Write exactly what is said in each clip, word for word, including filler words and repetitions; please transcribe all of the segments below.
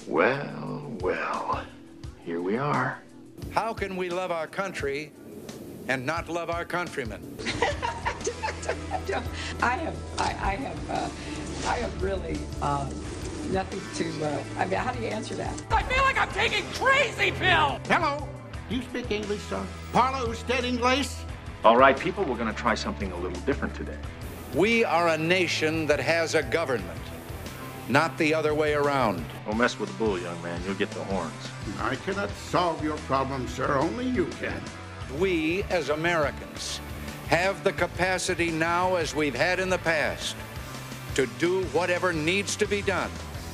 Well, well, here we are. How can we love our country and not love our countrymen? I have, I, I have, uh, I have really uh, nothing to. Uh, I mean, how do you answer that? I feel like I'm taking crazy pills. Hello. Do you speak English, sir? Parlo usted inglés? All right, people, we're going to try something a little different today. We are a nation that has a government, not the other way around. Don't mess with the bull, young man. You'll get the horns. I cannot solve your problem, sir. Only you can. We, as Americans, have the capacity now, as we've had in the past, to do whatever needs to be done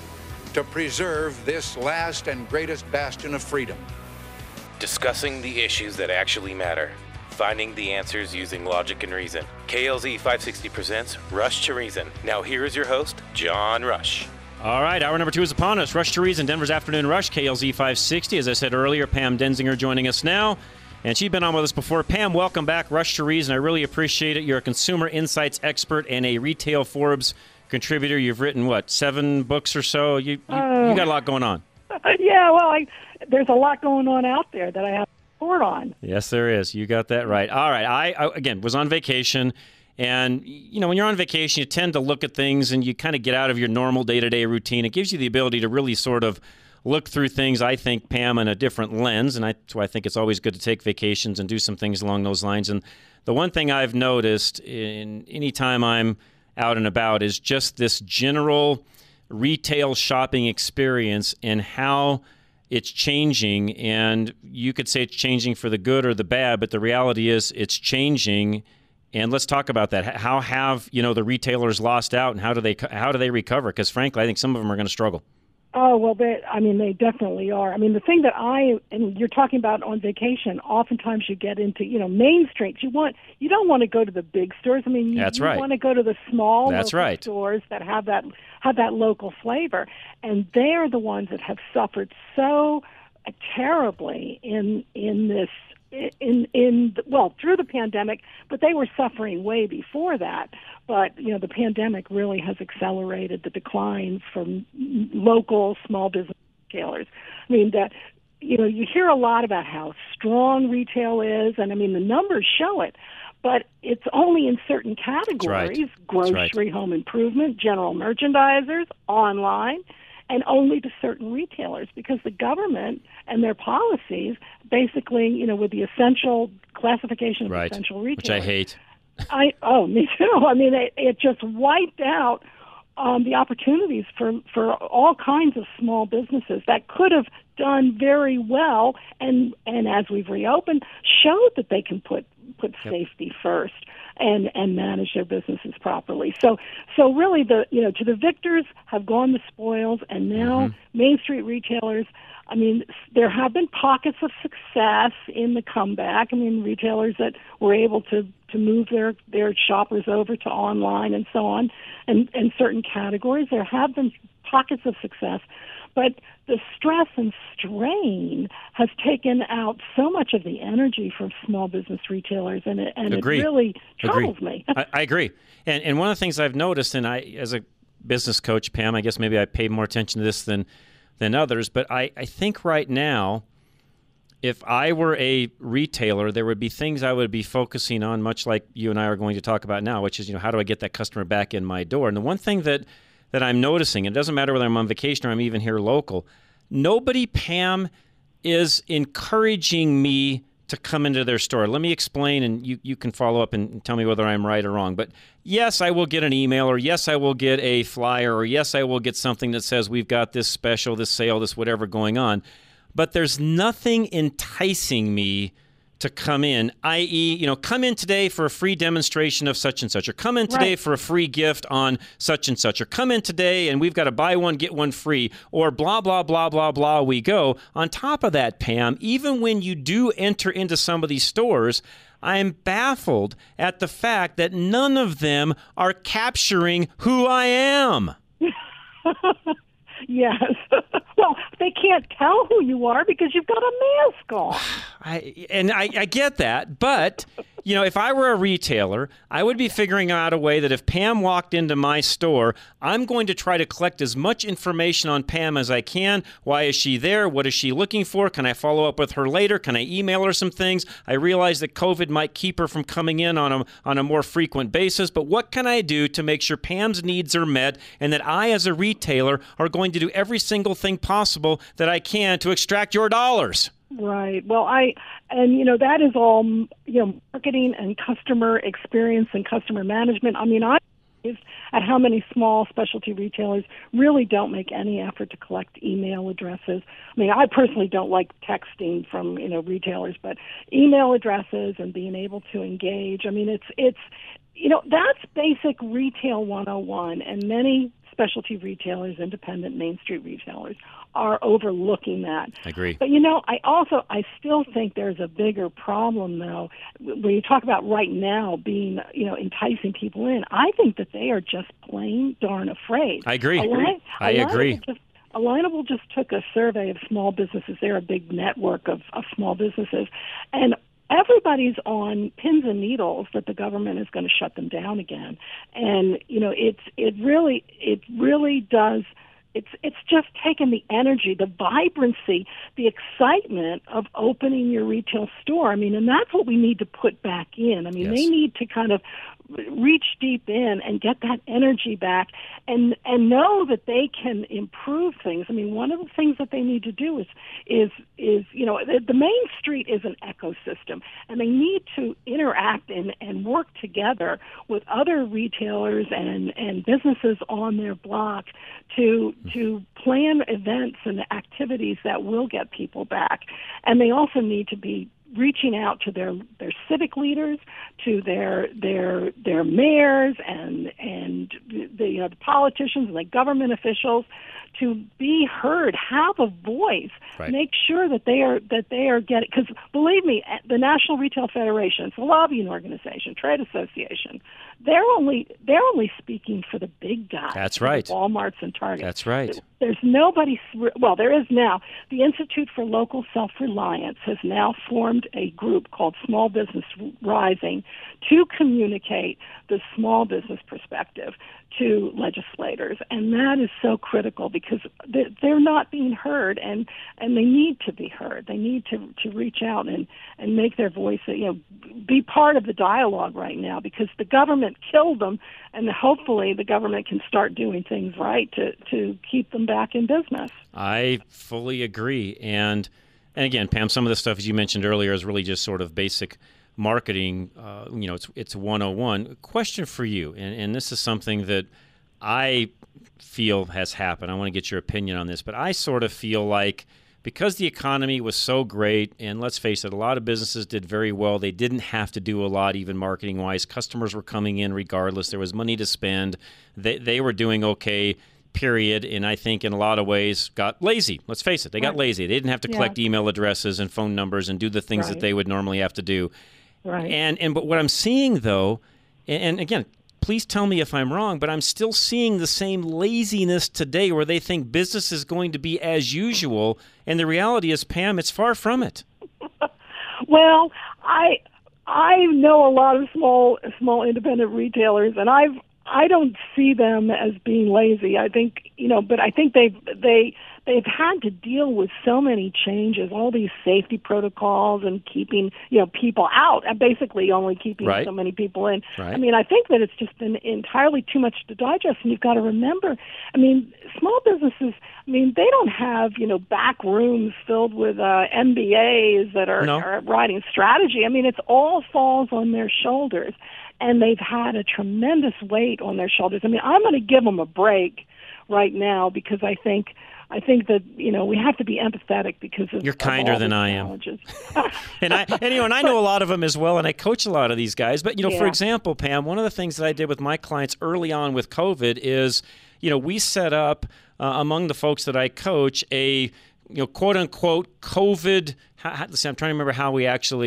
to preserve this last and greatest bastion of freedom. Discussing the issues that actually matter. Finding the answers using logic and reason. K L Z five sixty presents Rush to Reason. Now here is your host, John Rush. All right, hour number two is upon us. Rush to Reason, Denver's Afternoon Rush, K L Z five sixty. As I said earlier, Pam Denzinger joining us now. And she's been on with us before. Pam, welcome back. Rush to Reason. I really appreciate it. You're a consumer insights expert and a Retail Forbes contributor. You've written, what, seven books or so? You, you, uh, you got a lot going on. Yeah, well, I, there's a lot going on out there that I have to report on. Yes, there is. You got that right. All right. I, I, again, was on vacation. And, you know, when you're on vacation, you tend to look at things and you kind of get out of your normal day-to-day routine. It gives you the ability to really sort of look through things, I think, Pam, in a different lens. And I, that's why I think it's always good to take vacations and do some things along those lines. And the one thing I've noticed in any time I'm out and about is just this general retail shopping experience and how it's changing. And you could say it's changing for the good or the bad, but the reality is it's changing. And let's talk about that. How have, you know, the retailers lost out, and how do they how do they recover? Because frankly, I think some of them are going to struggle. Oh, well, they, I mean, they definitely are. I mean, the thing that I, and you're talking about on vacation, oftentimes you get into, you know, main streets. You want, you don't want to go to the big stores. I mean, you, That's you right. want to go to the small That's local right. stores that have that, have that local flavor. And they're the ones that have suffered so terribly in, in this, in, in, well, through the pandemic, but they were suffering way before that. But, you know, the pandemic really has accelerated the declines from local small business retailers. I mean, that, you know, you hear a lot about how strong retail is, and I mean, the numbers show it, but it's only in certain categories, right. grocery, right. home improvement, general merchandisers, online, and only to certain retailers, because the government and their policies basically, you know, with the essential classification of right. essential retailers. Which I hate. I oh me too. I mean, it, it just wiped out um, the opportunities for for all kinds of small businesses that could have done very well, and and as we've reopened, showed that they can put put yep. safety first and and manage their businesses properly. So so really, the you know to the victors have gone the spoils, and now mm-hmm. Main Street retailers. I mean, there have been pockets of success in the comeback. I mean, retailers that were able to, to move their, their shoppers over to online and so on, and, and certain categories. There have been pockets of success. But the stress and strain has taken out so much of the energy from small business retailers, and it, and it really troubles Agree. me. I, I agree. And, and one of the things I've noticed, and I, as a business coach, Pam, I guess maybe I pay more attention to this than than others, but I, I think right now, if I were a retailer, there would be things I would be focusing on, much like you and I are going to talk about now, which is, you know, how do I get that customer back in my door? And the one thing that, that I'm noticing, it doesn't matter whether I'm on vacation or I'm even here local, nobody, Pam, is encouraging me to come into their store. Let me explain, and you, you can follow up and tell me whether I'm right or wrong. But yes, I will get an email, or yes, I will get a flyer, or yes, I will get something that says we've got this special, this sale, this whatever going on. But there's nothing enticing me to come in, that is, you know, come in today for a free demonstration of such and such, or come in today right. for a free gift on such and such, or come in today and we've got to buy one, get one free, or blah, blah, blah, blah, blah, we go. On top of that, Pam, even when you do enter into some of these stores, I am baffled at the fact that none of them are capturing who I am. Yes. Well, they can't tell who you are because you've got a mask on. I, and I, I get that, but you know, if I were a retailer, I would be figuring out a way that if Pam walked into my store, I'm going to try to collect as much information on Pam as I can. Why is she there? What is she looking for? Can I follow up with her later? Can I email her some things? I realize that COVID might keep her from coming in on a, on a more frequent basis, but what can I do to make sure Pam's needs are met and that I, as a retailer, are going to do every single thing possible that I can to extract your dollars? Right. Well, I, and you know, that is all, you know, marketing and customer experience and customer management. I mean, I at how many small specialty retailers really don't make any effort to collect email addresses. I mean, I personally don't like texting from, you know, retailers, but email addresses and being able to engage. I mean, it's, it's, you know, that's basic retail one oh one, and many specialty retailers, independent Main Street retailers, are overlooking that. I agree. But, you know, I also, I still think there's a bigger problem, though, when you talk about right now being, you know, enticing people in. I think that they are just plain darn afraid. I agree. Align- I agree. Just, Alignable just took a survey of small businesses. They're a big network of, of small businesses. And everybody's on pins and needles that the government is going to shut them down again. And, you know, it's, it really, it really does... It's it's just taken the energy, the vibrancy, the excitement of opening your retail store. I mean, and that's what we need to put back in. I mean, yes. They need to kind of reach deep in and get that energy back and and know that they can improve things. I mean, one of the things that they need to do is is is you know, the, the Main Street is an ecosystem, and they need to interact and, and work together with other retailers and, and businesses on their block to to plan events and activities that will get people back. And they also need to be reaching out to their, their civic leaders, to their their their mayors and and the you know the politicians and the government officials to be heard, have a voice, right. Make sure that they are that they are getting, because believe me, the National Retail Federation, it's a lobbying organization, trade association. They're only they're only speaking for the big guys. That's right. Walmarts and Targets. That's right. There's nobody. Well, there is now. The Institute for Local Self-Reliance has now formed a group called Small Business Rising to communicate the small business perspective to legislators, and that is so critical because they're not being heard, and, and they need to be heard. They need to, to reach out and, and make their voice, you know, be part of the dialogue right now, because the government killed them, and hopefully the government can start doing things right to, to keep them back in business. I fully agree, and and again, Pam, some of the stuff as you mentioned earlier is really just sort of basic marketing. Uh, you know, it's it's one oh one. Question for you, and, and this is something that I feel has happened. I want to get your opinion on this, but I sort of feel like because the economy was so great, and let's face it, a lot of businesses did very well. They didn't have to do a lot, even marketing-wise. Customers were coming in regardless. There was money to spend. They they were doing okay, period, and I think in a lot of ways got lazy. Let's face it, they got Right. lazy. They didn't have to collect Yeah. email addresses and phone numbers and do the things Right. that they would normally have to do. Right. And and but what I'm seeing though, and, and again, please tell me if I'm wrong, but I'm still seeing the same laziness today where they think business is going to be as usual, and the reality is, Pam, it's far from it. Well, I I know a lot of small small independent retailers, and I've I don't see them as being lazy. I think, you know, but I think they've they they've had to deal with so many changes, all these safety protocols and keeping, you know, people out, and basically only keeping Right. so many people in. Right. I mean, I think that it's just been entirely too much to digest, and you've got to remember, I mean, small businesses, I mean, they don't have, you know, back rooms filled with uh, M B As that are, No. are writing strategy. I mean, it's all falls on their shoulders. And they've had a tremendous weight on their shoulders. I mean, I'm going to give them a break right now because I think I think that, you know, we have to be empathetic because of You're of kinder all than these I am. challenges. And I, and, you know, and I know a lot of them as well, and I coach a lot of these guys. But, you know, for Yeah. example, Pam, one of the things that I did with my clients early on with COVID is, you know, we set up uh, among the folks that I coach a, you know, quote unquote COVID. How, how, listen, I'm trying to remember how we actually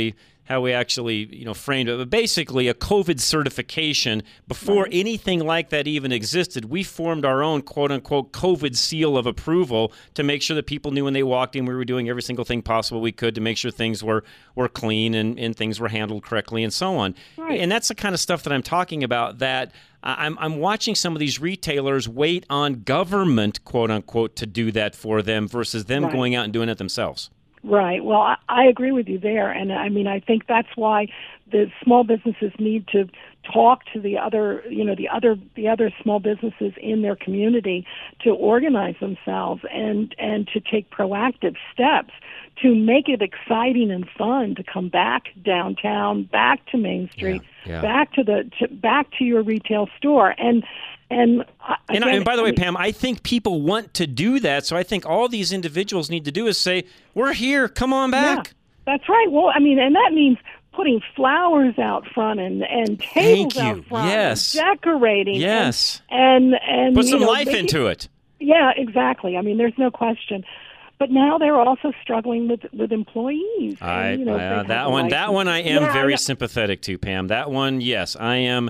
how we actually, you know, framed it. But basically, a COVID certification before right. anything like that even existed. We formed our own quote unquote COVID seal of approval to make sure that people knew when they walked in we were doing every single thing possible we could to make sure things were were clean and, and things were handled correctly and so on. Right. And that's the kind of stuff that I'm talking about. That I'm I'm watching some of these retailers wait on government quote unquote to do that for them versus them right. going out and doing it themselves. Right. Well, I, I agree with you there. And I mean, I think that's why the small businesses need to talk to the other, you know, the other, the other small businesses in their community to organize themselves and, and to take proactive steps to make it exciting and fun to come back downtown, back to Main Street, yeah, yeah. back to the, to, back to your retail store. And, And, uh, and, again, and by the way, I mean, Pam, I think people want to do that. So I think all these individuals need to do is say, we're here. Come on back. Yeah, that's right. Well, I mean, and that means putting flowers out front and, and tables Thank you. out front. Yes. And decorating. Yes. And, and, and put some you know, life making, into it. Yeah, exactly. I mean, there's no question. But now they're also struggling with, with employees. I, and, you know, uh, that one, that one I am yeah, very yeah. sympathetic to, Pam. That one, yes, I am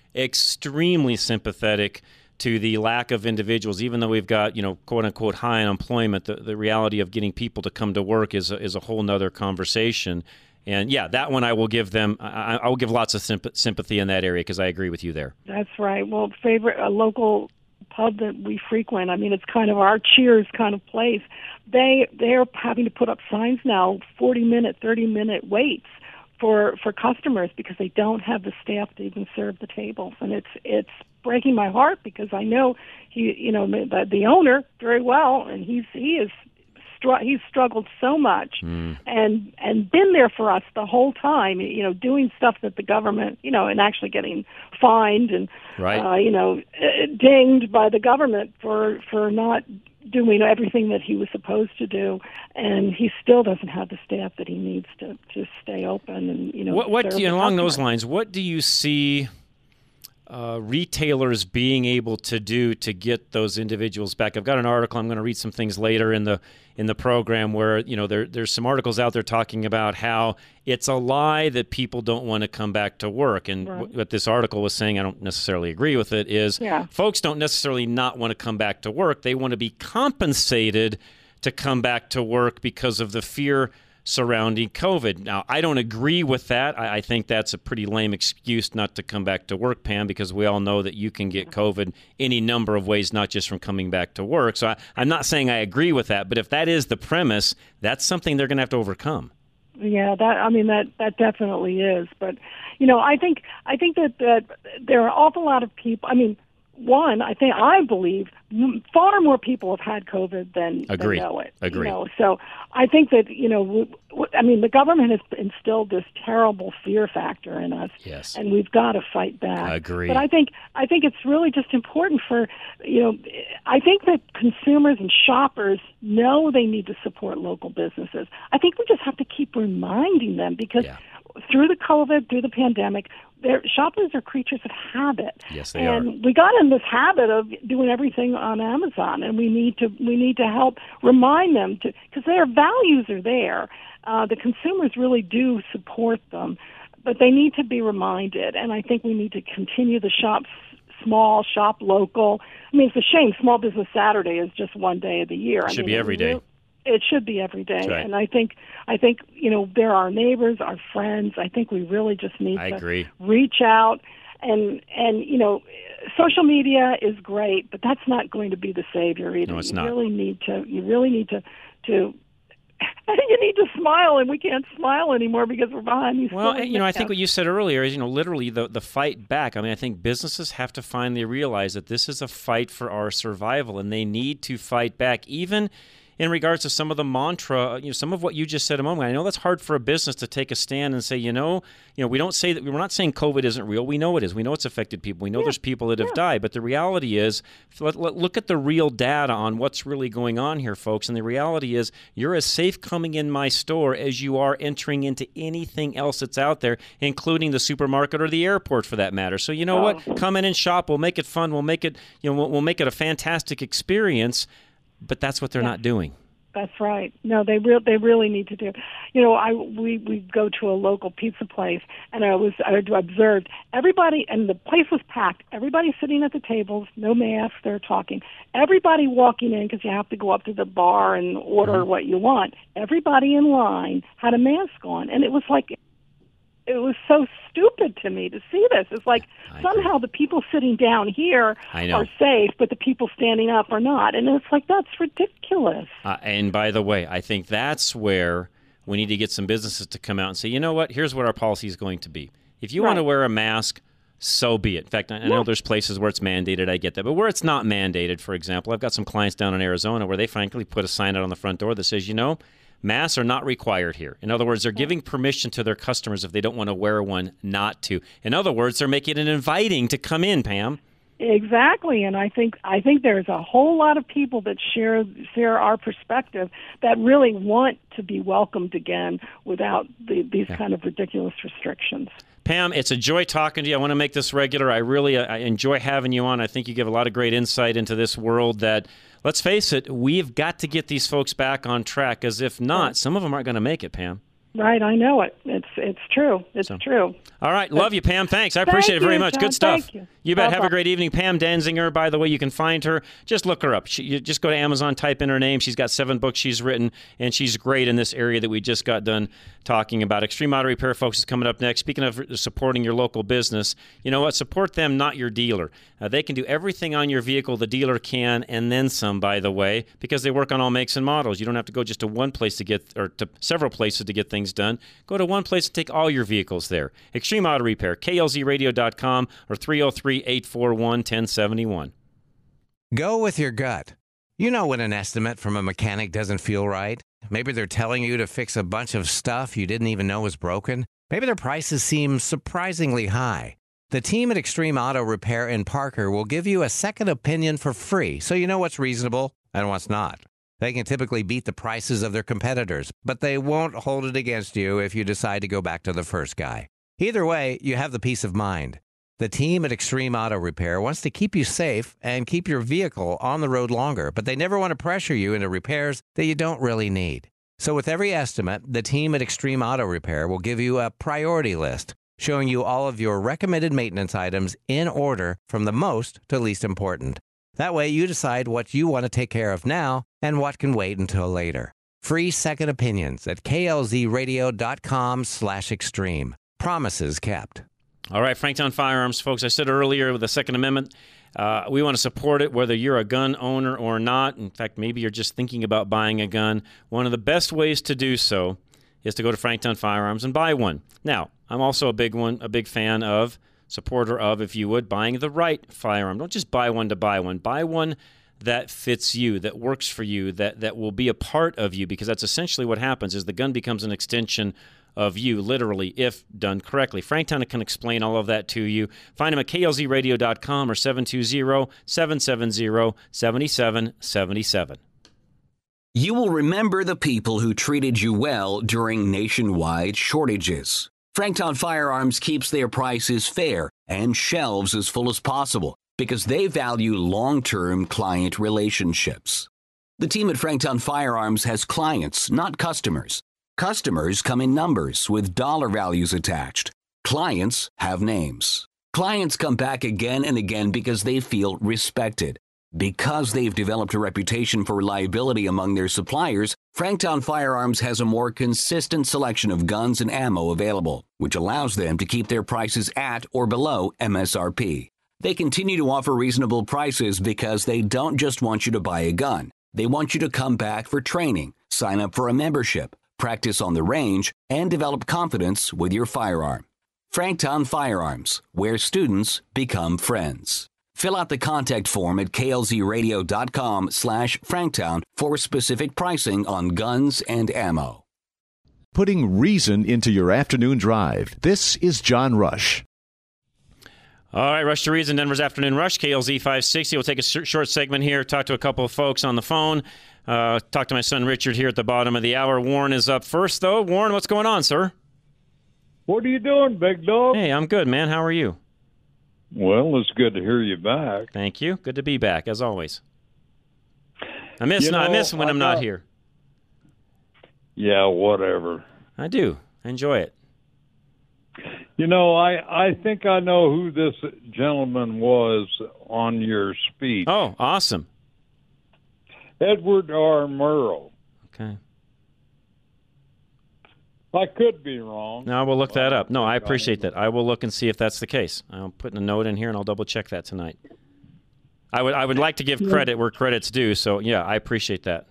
extremely sympathetic to the lack of individuals. Even though we've got, you know, quote unquote high unemployment, the, the reality of getting people to come to work is a, is a whole nother conversation. And yeah, that one I will give them. I, I will give lots of symp- sympathy in that area because I agree with you there. That's right. Well, favorite a local pub that we frequent. I mean, it's kind of our Cheers kind of place. They they're having to put up signs now, forty minute, thirty minute waits for for customers because they don't have the staff to even serve the tables, and it's it's breaking my heart because I know he, you know, the, the owner very well, and he's he is str- he's struggled so much, mm. and and been there for us the whole time, you know, doing stuff that the government, you know, and actually getting fined and right. uh, you know, dinged by the government for for not doing everything that he was supposed to do, and he still doesn't have the staff that he needs to, to stay open and, you know, what, what serve you know, the along customers. those lines, what do you see uh, retailers being able to do to get those individuals back? I've got an article. I'm going to read some things later in the in the program where, you know, there there's some articles out there talking about how it's a lie that people don't want to come back to work. And right. w- what this article was saying, I don't necessarily agree with it, is yeah. folks don't necessarily not want to come back to work. They want to be compensated to come back to work because of the fear surrounding COVID. Now, I don't agree with that. I, I think that's a pretty lame excuse not to come back to work, Pam, because we all know that you can get COVID any number of ways, not just from coming back to work. So I, I'm not saying I agree with that, but if that is the premise, that's something they're going to have to overcome. Yeah, that I mean that that definitely is. But you know, I think I think that, that there are an awful lot of people. I mean, one, I think I believe far more people have had COVID than, Agree. than know it. Agree. You know? So I think that, you know, w- w- I mean, the government has instilled this terrible fear factor in us, yes. and we've got to fight back. I agree. But I think I think it's really just important for, you know, I think that consumers and shoppers know they need to support local businesses. I think we just have to keep reminding them because yeah. through the COVID, through the pandemic, their shoppers are creatures of habit. Yes, they and are. we got in this habit of doing everything on Amazon, and we need to we need to help remind them to because their values are there. Uh, the consumers really do support them, but they need to be reminded. And I think we need to continue the shop small, shop local. I mean, it's a shame Small Business Saturday is just one day of the year. It should I mean, be every day. It should be every day, right. and I think I think you know they're our neighbors, our friends. I think we really just need I to agree. reach out, and and you know, social media is great, but that's not going to be the savior either. No, it's you not. really need to. You really need to to. You need to smile, and we can't smile anymore because we're behind these. Well, you know, I think what you said earlier is, you know, literally the the fight back. I mean, I think businesses have to finally realize that this is a fight for our survival, and they need to fight back, even in regards to some of the mantra, you know, some of what you just said a moment ago. I know that's hard for a business to take a stand and say, you know, you know, we don't say that, we're not saying COVID isn't real. We know it is. We know it's affected people. We know yeah. there's people that have yeah. died. But the reality is, let, let, look at the real data on what's really going on here, folks. And the reality is, you're as safe coming in my store as you are entering into anything else that's out there, including the supermarket or the airport for that matter. So you know oh. what? Come in and shop. We'll make it fun. We'll make it, you know, we'll, we'll make it a fantastic experience. But that's what they're yeah. not doing. That's right. No, they real they really need to do. You know, I we we go to a local pizza place, and I was I observed everybody, and the place was packed. Everybody sitting at the tables, no masks. They're talking. Everybody walking in because you have to go up to the bar and order mm-hmm. what you want. Everybody in line had a mask on, and it was like. It was so stupid to me to see this. It's like I somehow agree. The people sitting down here are safe, but the people standing up are not. And it's like, that's ridiculous. Uh, and by the way, I think that's where we need to get some businesses to come out and say, you know what, here's what our policy is going to be. If you right. want to wear a mask, so be it. In fact, I, I know there's places where it's mandated. I get that. But where it's not mandated, for example, I've got some clients down in Arizona where they frankly put a sign out on the front door that says, you know, masks are not required here. In other words, they're giving permission to their customers if they don't want to wear one not to. In other words, they're making it inviting to come in, Pam. Exactly, and I think I think there's a whole lot of people that share share our perspective that really want to be welcomed again without the, these yeah. kind of ridiculous restrictions. Pam, it's a joy talking to you. I want to make this regular. I really I enjoy having you on. I think you give a lot of great insight into this world that, let's face it, we've got to get these folks back on track, because if not, some of them aren't going to make it, Pam. Right, I know it. It's it's true. It's so. true. All right, love you, Pam. Thanks. I appreciate Thank it very you, much. John. Good stuff. Thank you. You bet. Bye-bye. Have a great evening. Pam Danziger, by the way, you can find her. Just look her up. She, you just go to Amazon, type in her name. She's got seven books she's written, and she's great in this area that we just got done talking about. Extreme Auto Repair, folks, is coming up next. Speaking of supporting your local business, you know what? Support them, not your dealer. Uh, they can do everything on your vehicle the dealer can, and then some, by the way, because they work on all makes and models. You don't have to go just to one place to get, or to several places to get things done. Go to one place and take all your vehicles there. Extreme Auto Repair, K L Z radio dot com or three oh three, eight four one, one oh seven one. Go with your gut. You know when an estimate from a mechanic doesn't feel right. Maybe they're telling you to fix a bunch of stuff you didn't even know was broken. Maybe their prices seem surprisingly high. The team at Extreme Auto Repair in Parker will give you a second opinion for free, so you know what's reasonable and what's not. They can typically beat the prices of their competitors, but they won't hold it against you if you decide to go back to the first guy. Either way, you have the peace of mind. The team at Extreme Auto Repair wants to keep you safe and keep your vehicle on the road longer, but they never want to pressure you into repairs that you don't really need. So with every estimate, the team at Extreme Auto Repair will give you a priority list, showing you all of your recommended maintenance items in order from the most to least important. That way, you decide what you want to take care of now and what can wait until later. Free second opinions at K L Z radio dot com slash extreme. Promises kept. All right, Franktown Firearms, folks. I said earlier with the Second Amendment, uh, we want to support it whether you're a gun owner or not. In fact, maybe you're just thinking about buying a gun. One of the best ways to do so is to go to Franktown Firearms and buy one. Now, I'm also a big one, a big fan of, supporter of, if you would, buying the right firearm. Don't just buy one to buy one. Buy one that fits you, that works for you, that, that will be a part of you, because that's essentially what happens is the gun becomes an extension of you, literally, if done correctly. Franktown can explain all of that to you. Find him at K L Z radio dot com or seven two zero, seven seven zero, seven seven seven seven. You will remember the people who treated you well during nationwide shortages. Franktown Firearms keeps their prices fair and shelves as full as possible because they value long-term client relationships. The team at Franktown Firearms has clients, not customers. Customers come in numbers with dollar values attached. Clients have names. Clients come back again and again because they feel respected. Because they've developed a reputation for reliability among their suppliers, Franktown Firearms has a more consistent selection of guns and ammo available, which allows them to keep their prices at or below M S R P. They continue to offer reasonable prices because they don't just want you to buy a gun. They want you to come back for training, sign up for a membership, practice on the range, and develop confidence with your firearm. Franktown Firearms, where students become friends. Fill out the contact form at K L Z radio dot com slash Franktown for specific pricing on guns and ammo. Putting reason into your afternoon drive. This is John Rush. All right, Rush to Reason, Denver's Afternoon Rush, K L Z five sixty. We'll take a short segment here, talk to a couple of folks on the phone. Uh, talk to my son Richard here at the bottom of the hour. Warren is up first, though. Warren, what's going on, sir? What are you doing, big dog? Hey, I'm good, man. How are you? Well, it's good to hear you back. Thank you. Good to be back, as always. I miss, You no, know, I miss when I I'm got, not here. Yeah, whatever. I do. I enjoy it. You know, I, I think I know who this gentleman was on your speech. Oh, awesome. Edward R. Murrow. Okay. I could be wrong. No, we'll look that up. No, I appreciate that. I will look and see if that's the case. I'm putting a note in here, and I'll double check that tonight. I would I would like to give credit where credit's due, so yeah, I appreciate that.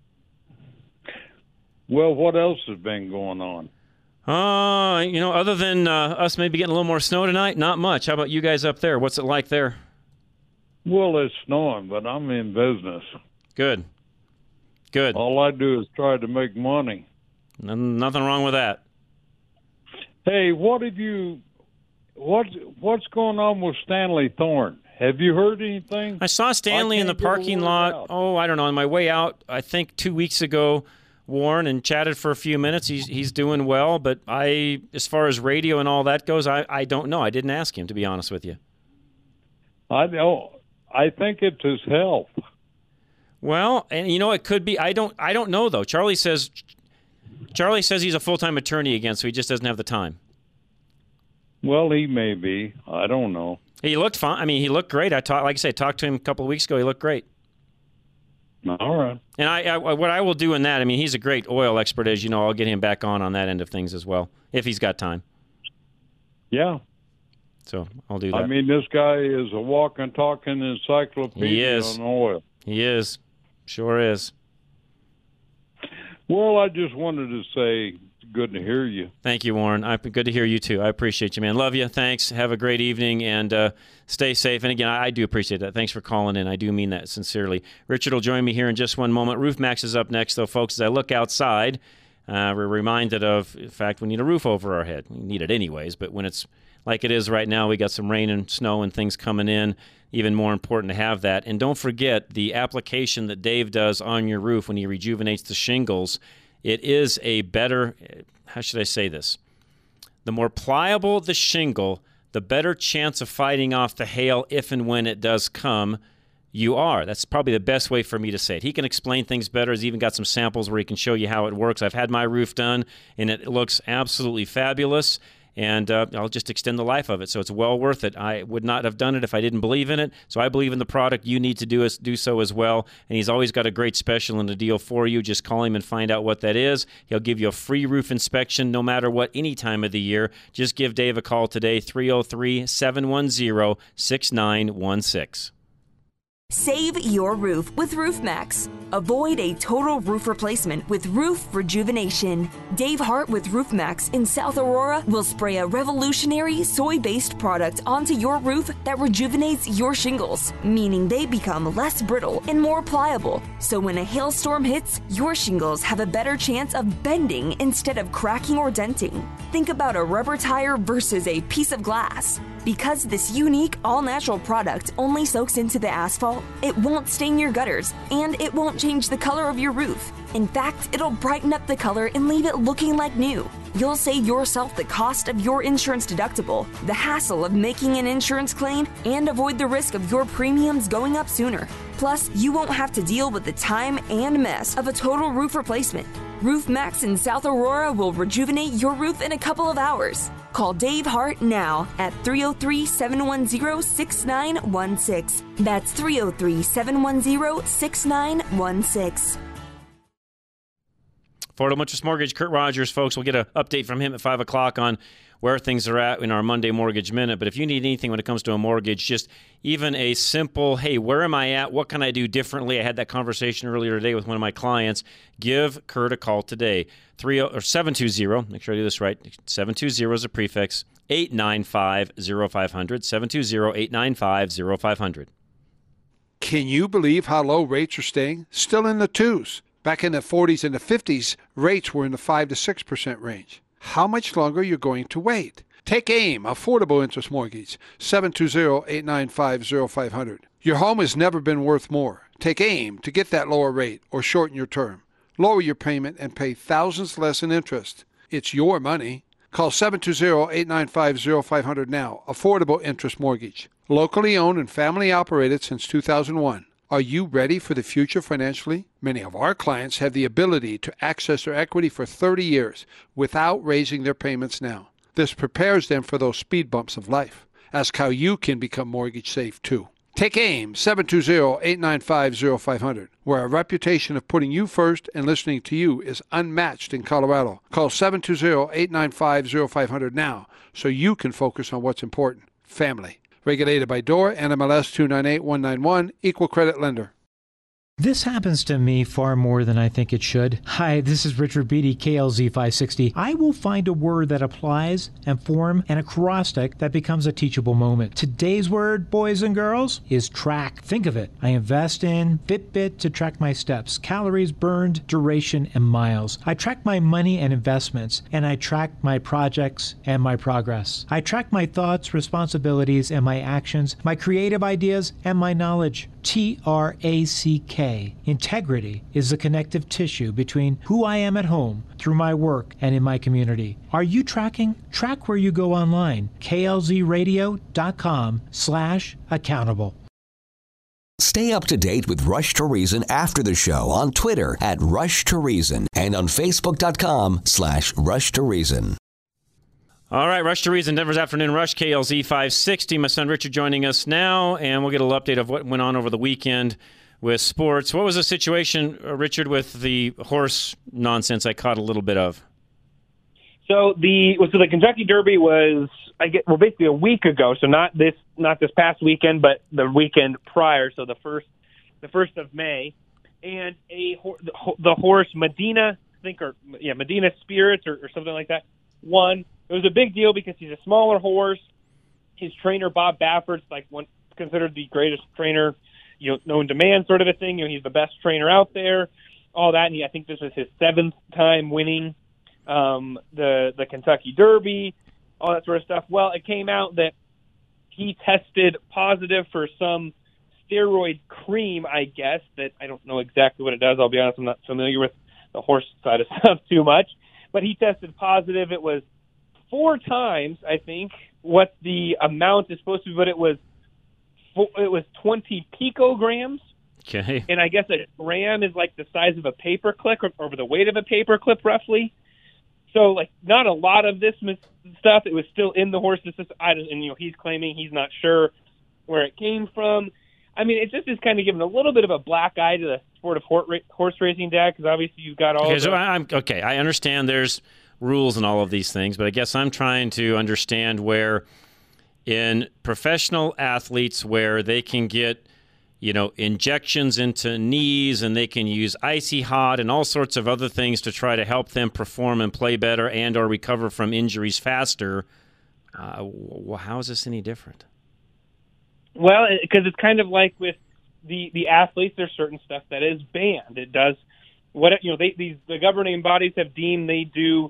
Well, what else has been going on? Uh, you know, other than uh, us maybe getting a little more snow tonight, not much. How about you guys up there? What's it like there? Well, it's snowing, but I'm in business. Good. Good. All I do is try to make money. Nothing wrong with that. Hey, what have you? What's what's going on with Stanley Thorne? Have you heard anything? I saw Stanley I in the parking lot. Out. Oh, I don't know. On my way out, I think two weeks ago, Warren, and chatted for a few minutes. He's he's doing well, but I, as far as radio and all that goes, I, I don't know. I didn't ask him, to be honest with you. I know. I think it's his health. Well, and you know, it could be. I don't. I don't know though. Charlie says. Charlie says he's a full-time attorney again, so he just doesn't have the time. Well, he may be. I don't know. He looked fine. I mean, he looked great. I talked, like I said, talked to him a couple of weeks ago. He looked great. All right. And I, I, what I will do in that, I mean, he's a great oil expert, as you know. I'll get him back on on that end of things as well, if he's got time. Yeah. So I'll do that. I mean, this guy is a walking, talking encyclopedia he is. on oil. He is. Sure is. Well, I just wanted to say it's good to hear you. Thank you, Warren. I, good to hear you, too. I appreciate you, man. Love you. Thanks. Have a great evening, and uh, stay safe. And, again, I, I do appreciate that. Thanks for calling in. I do mean that sincerely. Richard will join me here in just one moment. Roof Max is up next, though, folks. As I look outside, uh, we're reminded of, in fact, we need a roof over our head. We need it anyways, but when it's like it is right now, we got some rain and snow and things coming in. Even more important to have that. And don't forget the application that Dave does on your roof when he rejuvenates the shingles. It is a better, how should I say this? The more pliable the shingle, the better chance of fighting off the hail if and when it does come you are. That's probably the best way for me to say it. He can explain things better. He's even got some samples where he can show you how it works. I've had my roof done, and it looks absolutely fabulous. And uh, I'll just extend the life of it, so it's well worth it. I would not have done it if I didn't believe in it, so I believe in the product. You need to do, is, do so as well, and he's always got a great special and a deal for you. Just call him and find out what that is. He'll give you a free roof inspection no matter what, any time of the year. Just give Dave a call today, three oh three, seven one zero, six nine one six. Save your roof with Roof Max. Avoid a total roof replacement with roof rejuvenation. Dave Hart with Roof Max in South Aurora will spray a revolutionary soy-based product onto your roof that rejuvenates your shingles, meaning they become less brittle and more pliable. So when a hailstorm hits, your shingles have a better chance of bending instead of cracking or denting. Think about a rubber tire versus a piece of glass. Because this unique, all-natural product only soaks into the asphalt, it won't stain your gutters, and it won't change the color of your roof. In fact, it'll brighten up the color and leave it looking like new. You'll save yourself the cost of your insurance deductible, the hassle of making an insurance claim, and avoid the risk of your premiums going up sooner. Plus, you won't have to deal with the time and mess of a total roof replacement. Roof Max in South Aurora will rejuvenate your roof in a couple of hours. Call Dave Hart now at three oh three, seven one zero, six nine one six. That's three oh three, seven one zero, six nine one six. Ford Almontes Mortgage, Kurt Rogers, folks. We'll get an update from him at five o'clock on where things are at in our Monday Mortgage Minute. But if you need anything when it comes to a mortgage, just even a simple, hey, where am I at? What can I do differently? I had that conversation earlier today with one of my clients. Give Kurt a call today. three oh or seven two zero, make sure I do this right. seven two zero is a prefix. eight nine five, oh five hundred. seven two zero, eight nine five, oh five hundred. Can you believe how low rates are staying? Still in the twos. Back in the forties and the fifties, rates were in the five to six percent range. How much longer are you going to wait? Take AIM, Affordable Interest Mortgage, seven two zero, eight nine five, oh five hundred. Your home has never been worth more. Take AIM to get that lower rate or shorten your term. Lower your payment and pay thousands less in interest. It's your money. Call seven two zero, eight nine five, oh five hundred now. Affordable Interest Mortgage. Locally owned and family operated since two thousand one. Are you ready for the future financially? Many of our clients have the ability to access their equity for thirty years without raising their payments now. This prepares them for those speed bumps of life. Ask how you can become mortgage safe too. Take AIM, seven two zero, eight nine five, zero five zero zero, where our reputation of putting you first and listening to you is unmatched in Colorado. Call seven two zero, eight nine five, zero five zero zero now so you can focus on what's important, family. Regulated by D O R, N M L S two nine eight one nine one, Equal Credit Lender. This happens to me far more than I think it should. Hi, this is Richard Beatty, K L Z five sixty. I will find a word that applies, and form, an acrostic that becomes a teachable moment. Today's word, boys and girls, is track. Think of it. I invest in Fitbit to track my steps, calories burned, duration, and miles. I track my money and investments, and I track my projects and my progress. I track my thoughts, responsibilities, and my actions, my creative ideas, and my knowledge. T R A C K. Integrity is the connective tissue between who I am at home, through my work, and in my community. Are you tracking? Track where you go online. K L Z radio dot com slash accountable. Stay up to date with Rush to Reason after the show on Twitter at Rush to Reason and on Facebook dot com slash Rush to Reason. All right, Rush to Reason, Denver's Afternoon Rush, K L Z five sixty. My son Richard joining us now, and we'll get a little update of what went on over the weekend with sports. What was the situation, uh, Richard, with the horse nonsense I caught a little bit of? So the so the Kentucky Derby was, I get well, basically a week ago. So not this not this past weekend, but the weekend prior. So the first the first of May, and a the horse Medina, I think, or yeah, Medina Spirits or, or something like that, won. It was a big deal because he's a smaller horse. His trainer, Bob Baffert's like one considered the greatest trainer, you know, known to man, sort of a thing. You know, he's the best trainer out there, all that. And he, I think this was his seventh time winning um, the the Kentucky Derby, all that sort of stuff. Well, it came out that he tested positive for some steroid cream, I guess, that I don't know exactly what it does. I'll be honest, I'm not familiar with the horse side of stuff too much. But he tested positive. It was four times, I think, what the amount is supposed to be, but it was it was twenty picograms. Okay. And I guess a gram is like the size of a paperclip or, or the weight of a paperclip, roughly. So, like, not a lot of this stuff. It was still in the horse's system. I don't, and, you know, he's claiming he's not sure where it came from. I mean, it just is kind of giving a little bit of a black eye to the sport of horse racing, Dad, because obviously you've got all okay, the... So I'm, okay, I understand there's rules and all of these things, but I guess I'm trying to understand where in professional athletes where they can get, you know, injections into knees and they can use icy hot and all sorts of other things to try to help them perform and play better and or recover from injuries faster. Uh, well, how is this any different? Well, because it's kind of like with the, the athletes, there's certain stuff that is banned. It does what you know. They these the governing bodies have deemed they do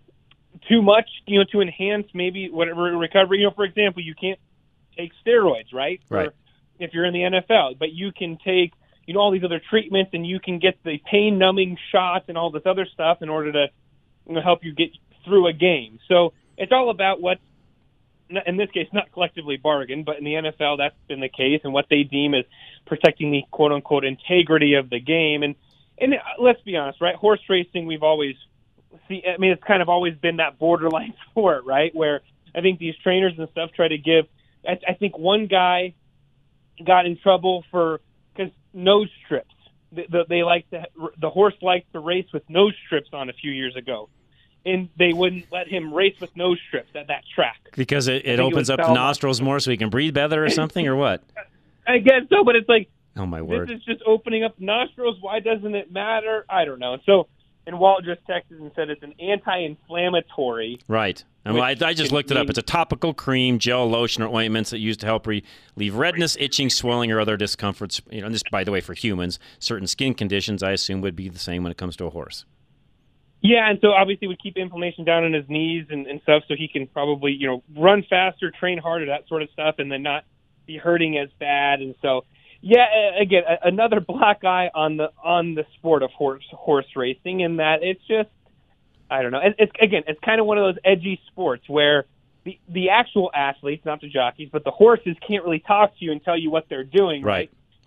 too much, you know, to enhance maybe whatever recovery. You know, for example, you can't take steroids, right? Right. Or if you're in the N F L, but you can take, you know, all these other treatments, and you can get the pain-numbing shots and all this other stuff in order to, you know, help you get through a game. So it's all about what's, in this case, not collectively bargained, but in the N F L, that's been the case, and what they deem as protecting the quote-unquote integrity of the game. And and let's be honest, right? Horse racing, we've always see. I mean, it's kind of always been that borderline sport, right? Where I think these trainers and stuff try to give. I, I think one guy got in trouble for because nose strips. The, the, they like to the horse liked to race with nose strips on a few years ago, and they wouldn't let him race with nose strips at that track Because it, it opens it up the nostrils more so he can breathe better or something, or what? I guess so, but it's like, oh my word, this is just opening up nostrils. Why doesn't it matter? I don't know. And so, and Walt just texted and said it's an anti-inflammatory. Right. And I, I just looked it up. It's a topical cream, gel, lotion, or ointments that used to help relieve redness, itching, swelling, or other discomforts. You know, and this, by the way, for humans, certain skin conditions, I assume, would be the same when it comes to a horse. Yeah, and so obviously would keep inflammation down in his knees and, and stuff, so he can probably, you know, run faster, train harder, that sort of stuff, and then not be hurting as bad. And so, yeah, again, another black eye on the on the sport of horse horse racing, in that it's just, I don't know. It's again, it's kind of one of those edgy sports where the the actual athletes, not the jockeys, but the horses can't really talk to you and tell you what they're doing, right? Right.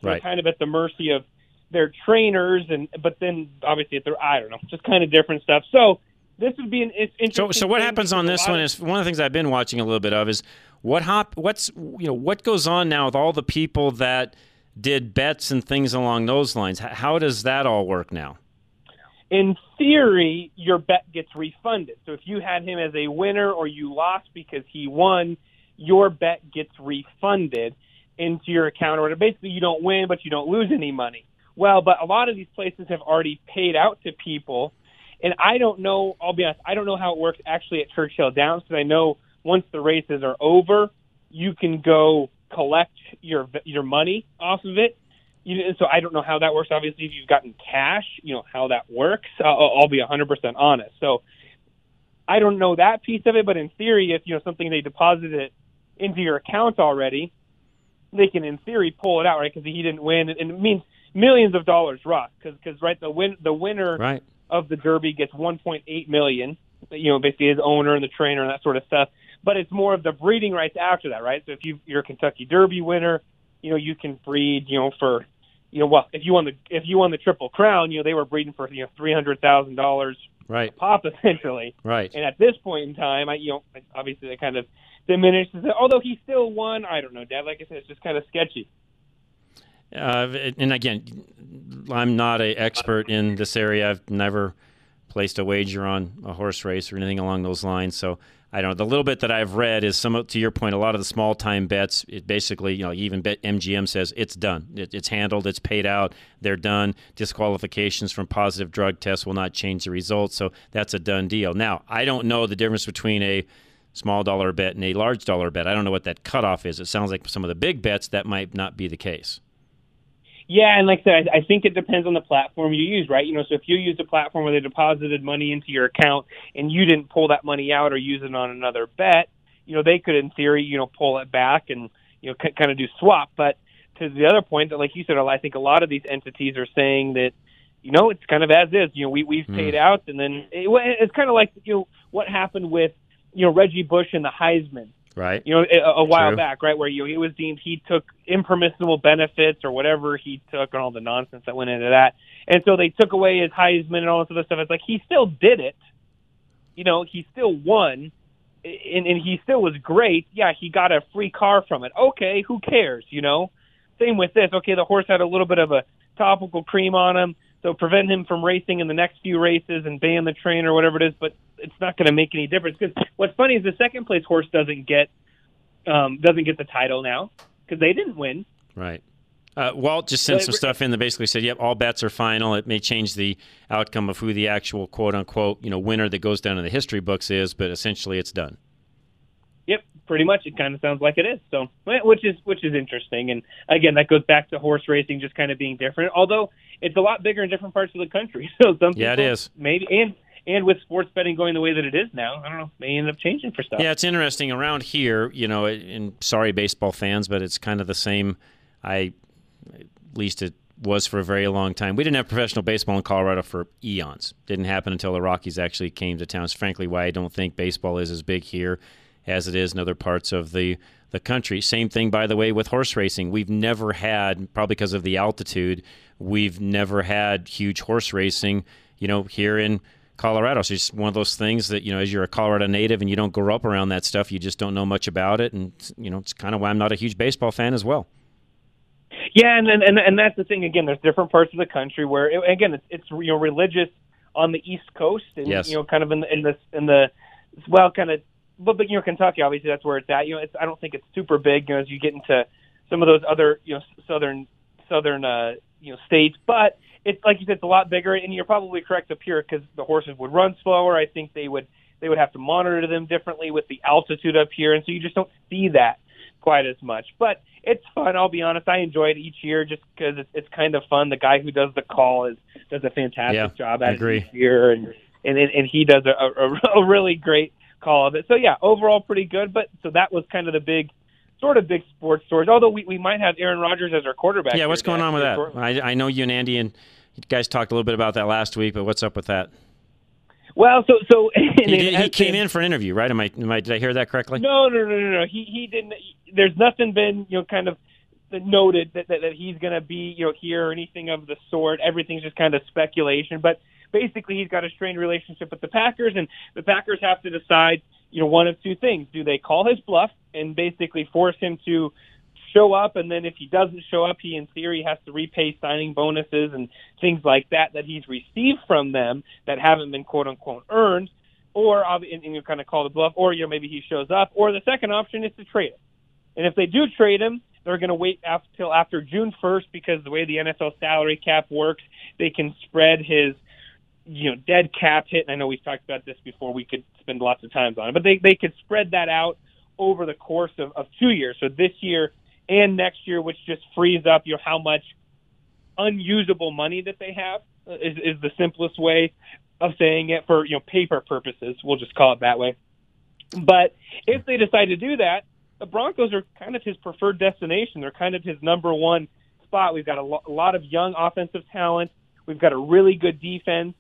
So right. they're kind of at the mercy of their trainers, and but then obviously at their I don't know, just kind of different stuff. So this would be an it's interesting. So, so what thing happens on this one of, is one of the things I've been watching a little bit of is what hop, what's you know what goes on now with all the people that did bets and things along those lines. How does that all work now? In theory, your bet gets refunded. So if you had him as a winner or you lost because he won, your bet gets refunded into your account. Or basically, you don't win, but you don't lose any money. Well, but a lot of these places have already paid out to people. And I don't know, I'll be honest, I don't know how it works actually at Churchill Downs, because I know once the races are over, you can go collect your your money off of it. You, so I don't know how that works. Obviously, if you've gotten cash, you know how that works. I'll, I'll be one hundred percent honest. So I don't know that piece of it, but in theory, if you know something they deposited it into your account already, they can in theory pull it out, right? Because he didn't win, and it means millions of dollars, Ross. Because right, the win the winner right. of the Derby gets one point eight million. You know, basically his owner and the trainer and that sort of stuff. But it's more of the breeding rights after that, right? So if you, you're a Kentucky Derby winner, you know, you can breed, you know, for, you know, well, if you won the if you won the Triple Crown, you know, they were breeding for, you know, three hundred thousand dollars right. a pop, essentially. Right. And at this point in time, I, you know, obviously that kind of diminishes it. Although he still won, I don't know, Dad. Like I said, it's just kind of sketchy. Uh, and again, I'm not an expert in this area. I've never placed a wager on a horse race or anything along those lines, so I don't know. The little bit that I've read is some, to your point, a lot of the small time bets. It basically, you know, even bet M G M says it's done. It, it's handled. It's paid out. They're done. Disqualifications from positive drug tests will not change the results. So that's a done deal. Now, I don't know the difference between a small dollar bet and a large dollar bet. I don't know what that cutoff is. It sounds like some of the big bets that might not be the case. Yeah, and like I said, I think it depends on the platform you use, right? You know, so if you use a platform where they deposited money into your account and you didn't pull that money out or use it on another bet, you know, they could, in theory, you know, pull it back and, you know, c- kind of do swap. But to the other point, that, like you said, I think a lot of these entities are saying that, you know, it's kind of as is. You know, we, we've mm. paid out, and then it, it's kind of like, you know, what happened with, you know, Reggie Bush and the Heisman. Right. You know, a, a while True. back, right, where you know, he was deemed he took impermissible benefits or whatever he took and all the nonsense that went into that. And so they took away his Heisman and all this other stuff. It's like he still did it. You know, he still won, and, and he still was great. Yeah, he got a free car from it. Okay, who cares, you know? Same with this. Okay, the horse had a little bit of a topical cream on him, so prevent him from racing in the next few races and ban the trainer or whatever it is, but it's not going to make any difference. Because what's funny is the second place horse doesn't get um, doesn't get the title now because they didn't win. Right. Uh, Walt just sent But- some stuff in that basically said, "Yep, all bets are final. It may change the outcome of who the actual quote unquote you know winner that goes down in the history books is, but essentially it's done." Yep, pretty much. It kind of sounds like it is. So, which is which is interesting. And again, that goes back to horse racing just kind of being different. Although it's a lot bigger in different parts of the country. So some Yeah, it people is. maybe and and with sports betting going the way that it is now, I don't know, may end up changing for stuff. Yeah, it's interesting around here. You know, and sorry, baseball fans, but it's kind of the same. I, at least it was for a very long time. We didn't have professional baseball in Colorado for eons. Didn't happen until the Rockies actually came to town. It's frankly why I don't think baseball is as big here as it is in other parts of the, the country. Same thing, by the way, with horse racing. We've never had, probably because of the altitude, we've never had huge horse racing, you know, here in Colorado. So it's just one of those things that, you know, as you're a Colorado native and you don't grow up around that stuff, you just don't know much about it. And, you know, it's kind of why I'm not a huge baseball fan as well. Yeah, and and and that's the thing. Again, there's different parts of the country where, again, it's, it's you know religious on the East Coast, and Yes. you know, kind of in the in the in the well, kind of, but, but you know, Kentucky, obviously, that's where it's at. You know, it's I don't think it's super big. You know, as you get into some of those other you know southern southern uh, you know states, but it's like you said, it's a lot bigger. And you're probably correct up here because the horses would run slower. I think they would they would have to monitor them differently with the altitude up here, and so you just don't see that quite as much. But it's fun. I'll be honest. I enjoy it each year just because it's, it's kind of fun. The guy who does the call is does a fantastic Yeah, job I at agree. it each year, and and and he does a, a, a really great call of it. So yeah, overall pretty good. But so that was kind of the big, sort of big sports stories. Although we, we might have Aaron Rodgers as our quarterback. Yeah, what's here, going on with that? shortly. I, I know you and Andy and you guys talked a little bit about that last week, but what's up with that? Well, so so He, and did, he and- came in for an interview, right? Am I, am I, did I hear that correctly? No, no, no, no, no. He he didn't. There's nothing been you know kind of that noted that, that, that he's going to be, you know, here or anything of the sort. Everything's just kind of speculation. But basically, he's got a strained relationship with the Packers, and the Packers have to decide, you know, one of two things. Do they call his bluff and basically force him to show up, and then if he doesn't show up, he in theory has to repay signing bonuses and things like that that he's received from them that haven't been quote-unquote earned, or and, and you kind of call the bluff, or you know, maybe he shows up, or the second option is to trade him. And if they do trade him, they're going to wait until after June first because the way the N F L salary cap works, they can spread his you know dead cap hit. And I know we've talked about this before. We could spend lots of time on it, but they they could spread that out over the course of, of two years. So this year and next year, which just frees up you know how much unusable money that they have uh, is, is the simplest way of saying it for you know paper purposes. We'll just call it that way. But if they decide to do that, the Broncos are kind of his preferred destination. They're kind of his number one spot. We've got a, lo- a lot of young offensive talent. We've got a really good defense.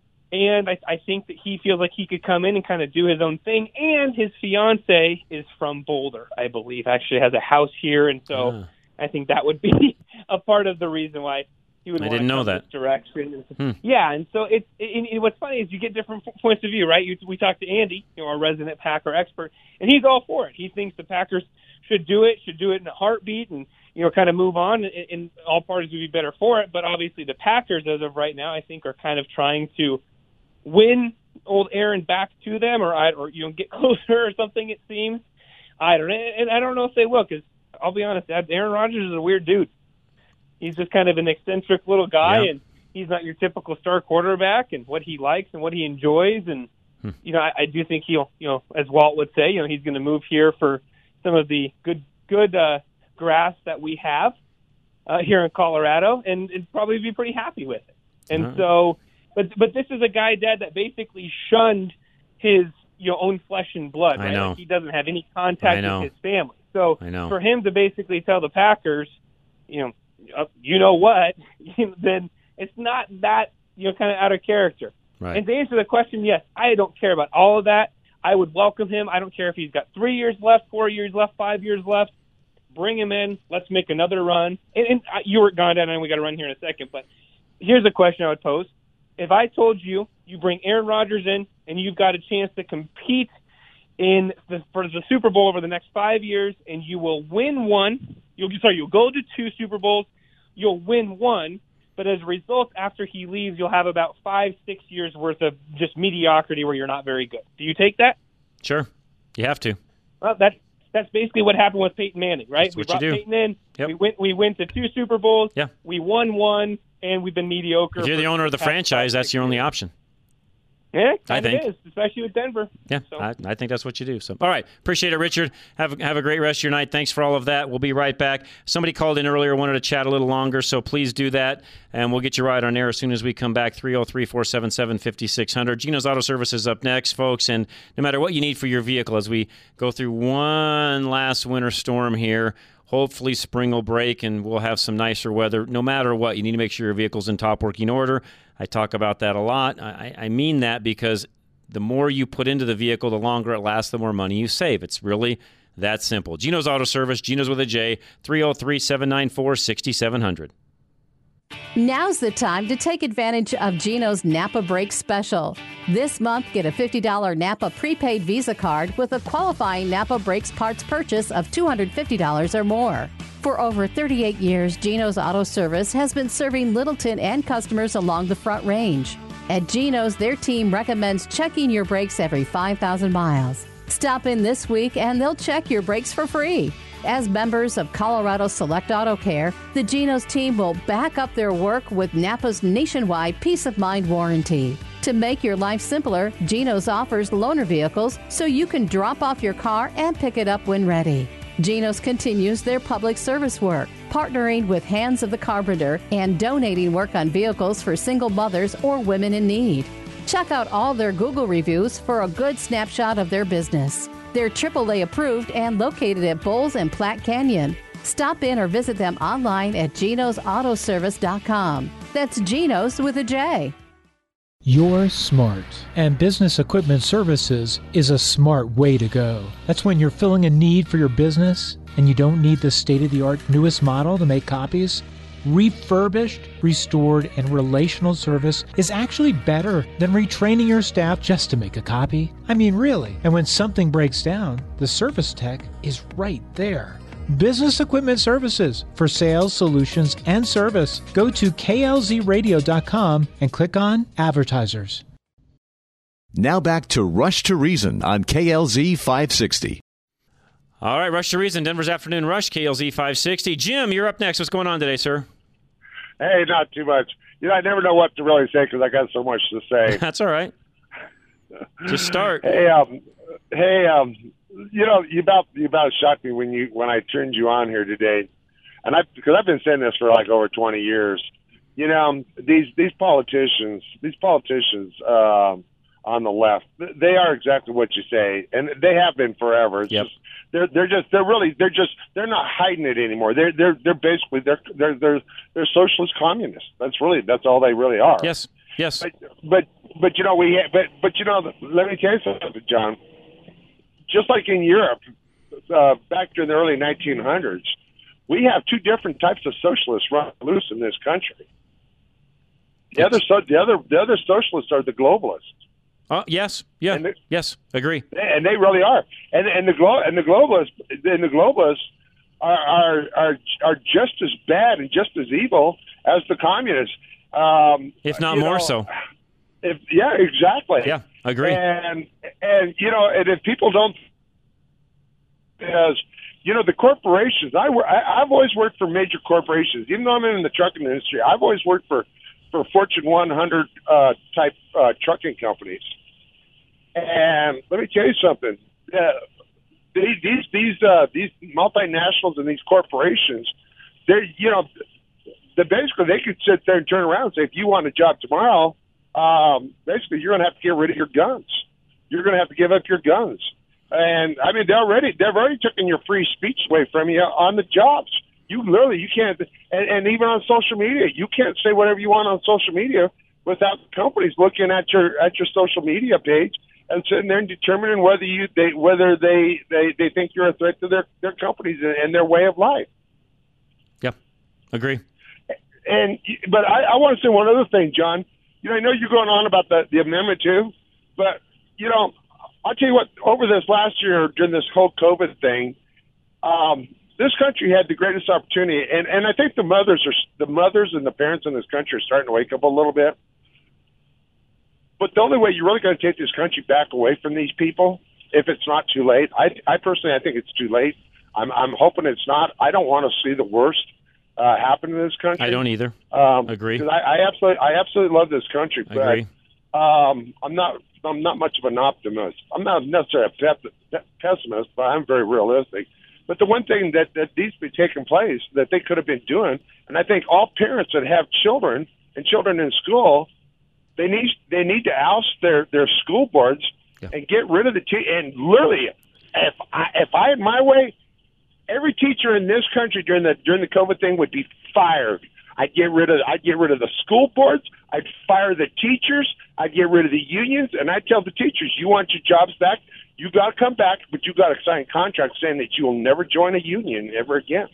And I, I think that he feels like he could come in and kind of do his own thing. And his fiance is from Boulder, I believe, actually has a house here. And so ah. I think that would be a part of the reason why he would I want didn't to know come that. this direction. Hmm. Yeah, and so it's it, it, what's funny is you get different points of view, right? You, we talked to Andy, you know, our resident Packer expert, and he's all for it. He thinks the Packers should do it, should do it in a heartbeat, and you know, kind of move on. And, and all parties would be better for it. But obviously, the Packers, as of right now, I think are kind of trying to win old Aaron back to them, or or you know, get closer or something. It seems. I don't know, and I don't know if they will, because I'll be honest, Aaron Rodgers is a weird dude. He's just kind of an eccentric little guy, yeah. and he's not your typical star quarterback. And what he likes and what he enjoys, and hmm. you know, I, I do think he'll, you know, as Walt would say, you know, he's going to move here for some of the good good uh, grass that we have uh, here in Colorado, and, and probably be pretty happy with it. And right. so, but but this is a guy, Dad, that basically shunned his you know own flesh and blood. I right? know. Like he doesn't have any contact with his family. So I know. for him to basically tell the Packers, you know. Uh, you know what, then it's not that, you know, kind of out of character. Right. And to answer the question, yes, I don't care about all of that. I would welcome him. I don't care if he's got three years left, four years left, five years left. Bring him in. Let's make another run. And, and uh, you were gone, and we got to run here in a second. But here's a question I would pose. If I told you you bring Aaron Rodgers in and you've got a chance to compete in the, for the Super Bowl over the next five years, and you will win one, you'll sorry, you'll go to two Super Bowls, you'll win one, but as a result, after he leaves, you'll have about five, six years worth of just mediocrity where you're not very good. Do you take that? Sure. You have to. Well, that's that's basically what happened with Peyton Manning, right? That's we what brought you do. Peyton in. Yep. We went we went to two Super Bowls. Yeah. We won one, and we've been mediocre. If you're the owner of the franchise, that's your only option. Yeah, I think. it is, especially with Denver. Yeah, so. I, I think that's what you do. So, all right, appreciate it, Richard. Have have a great rest of your night. Thanks for all of that. We'll be right back. Somebody called in earlier, wanted to chat a little longer, so please do that, and we'll get you right on air as soon as we come back. three oh three, four seven seven, five six zero zero. Gino's Auto Service is up next, folks, and no matter what you need for your vehicle, as we go through one last winter storm here, hopefully spring will break and we'll have some nicer weather. No matter what, you need to make sure your vehicle's in top working order. I talk about that a lot. I, I mean that because the more you put into the vehicle, the longer it lasts, the more money you save. It's really that simple. Gino's Auto Service, Gino's with a J, three oh three, seven nine four, six seven zero zero. Now's the time to take advantage of Gino's Napa Brakes Special. This month, get a fifty dollars Napa prepaid Visa card with a qualifying Napa Brakes parts purchase of two hundred fifty dollars or more. For over thirty-eight years, Gino's Auto Service has been serving Littleton and customers along the Front Range. At Gino's, their team recommends checking your brakes every five thousand miles. Stop in this week and they'll check your brakes for free. As members of Colorado Select Auto Care, the Gino's team will back up their work with Napa's nationwide peace of mind warranty. To make your life simpler, Gino's offers loaner vehicles so you can drop off your car and pick it up when ready. Gino's continues their public service work, partnering with Hands of the Carpenter and donating work on vehicles for single mothers or women in need. Check out all their Google reviews for a good snapshot of their business. They're triple A approved and located at Bowles and Platte Canyon. Stop in or visit them online at genos auto service dot com. That's Genos with a J. You're smart, and Business Equipment Services is a smart way to go. That's when you're filling a need for your business and you don't need the state-of-the-art newest model to make copies? Refurbished, restored, and relational service is actually better than retraining your staff just to make a copy. I mean, really. And when something breaks down, the service tech is right there. Business Equipment Services for sales, solutions, and service. Go to K L Z radio dot com and click on Advertisers. Now back to Rush to Reason on K L Z five sixty. All right, Rush to Reason, Denver's Afternoon Rush, K L Z five sixty. Jim, you're up next. What's going on today, sir? Hey, not too much. You know, I never know what to really say because I got so much to say. That's all right. Just start. Hey, um, hey, um, you know, you about you about shocked me when you when I turned you on here today, and I because I've been saying this for like over twenty years. You know, these these politicians, these politicians um, on the left, they are exactly what you say, and they have been forever. It's yep. just, They're they're just they're really they're just they're not hiding it anymore. They're they're they're basically they're they're they're they're socialist communists. That's really that's all they really are. Yes, yes. But but, but you know we ha- but but you know let me tell you something, John. Just like in Europe, uh, back during the early nineteen hundreds, we have two different types of socialists run loose in this country. The other so the other the other socialists are the globalists. Oh, yes, yeah, they, yes, agree. And they really are. And and the glo- and the globalists and the globalists are, are are are just as bad and just as evil as the communists. Um, if not more know, so. If yeah, exactly. Yeah, agree. And and you know, and if people don't, because you know the corporations, I, I I've always worked for major corporations. Even though I'm in the trucking industry, I've always worked for. for Fortune one hundred uh, type uh, trucking companies. And let me tell you something. Uh, these these these, uh, these multinationals and these corporations, they're you know, they basically they could sit there and turn around and say, if you want a job tomorrow, um, basically you're going to have to get rid of your guns. You're going to have to give up your guns. And I mean, they're already they've already taken your free speech away from you on the jobs. You literally, you can't, and, and even on social media, you can't say whatever you want on social media without companies looking at your at your social media page and sitting there and determining whether you they whether they, they, they think you're a threat to their, their companies and, and their way of life. Yep, agree. And but I, I want to say one other thing, John. You know, I know you're going on about the, the amendment too, but you know, I'll tell you what. Over this last year, during this whole COVID thing. Um, This country had the greatest opportunity, and, and I think the mothers are the mothers and the parents in this country are starting to wake up a little bit. But the only way you're really going to take this country back away from these people, if it's not too late, I, I personally I think it's too late. I'm I'm hoping it's not. I don't want to see the worst uh, happen in this country. I don't either. Um, Agree. I, I absolutely I absolutely love this country, but Agree. Um, I'm not I'm not much of an optimist. I'm not necessarily a pe- pessimist, but I'm very realistic. But the one thing that, that needs to be taking place that they could have been doing, and I think all parents that have children and children in school, they need they need to oust their, their school boards yeah. and get rid of the te- and literally, if I if I had my way, every teacher in this country during the during the COVID thing would be fired. I'd get rid of I'd get rid of the school boards. I'd fire the teachers. I'd get rid of the unions, and I'd tell the teachers, "You want your jobs back? You got to come back, but you got to sign contracts saying that you will never join a union ever again."